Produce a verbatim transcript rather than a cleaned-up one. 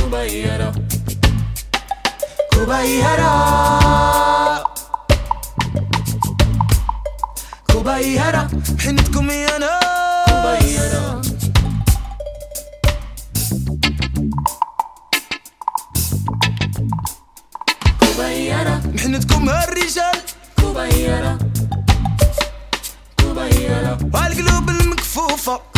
كوبايرة كوبايرة كوبايرة حنتكم يا ناس كوبايرة كوبايرة محنتكم هالرجال كوبايرة كوبايرة والقلوب المكفوفة